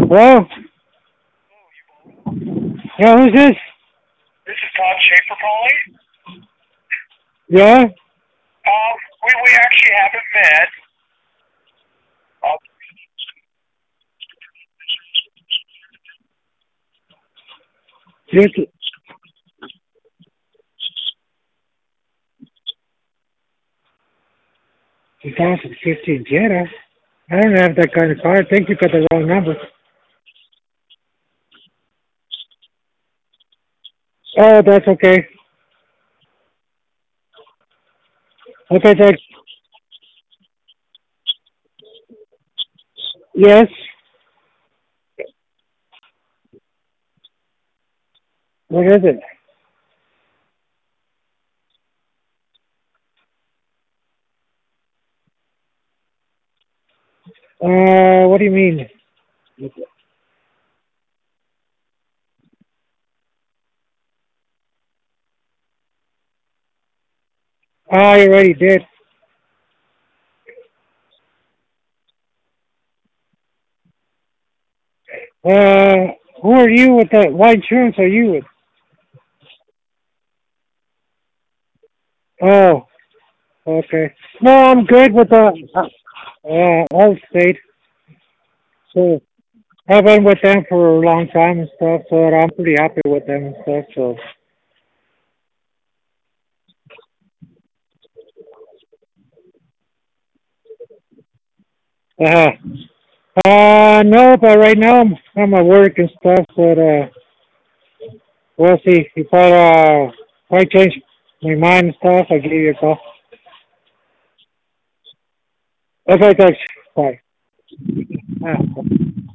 Hello? Yeah, who's this? This is Todd Schaefer calling. Yeah? We actually haven't met. Uh, 2015 Jetta. I don't have that kind of car. I think you got the wrong number. Oh, that's okay. Okay, thanks. Yes? What is it? What do you mean? I already did. Who are you with that? What insurance are you with? Oh, okay. No, I'm good with Allstate. So, I've been with them for a long time and stuff, so I'm pretty happy with them and stuff, so. Uh, no, but right now I'm at work and stuff, but, we'll see. If I change my mind and stuff, I'll give you a call. Okay, thanks. Bye.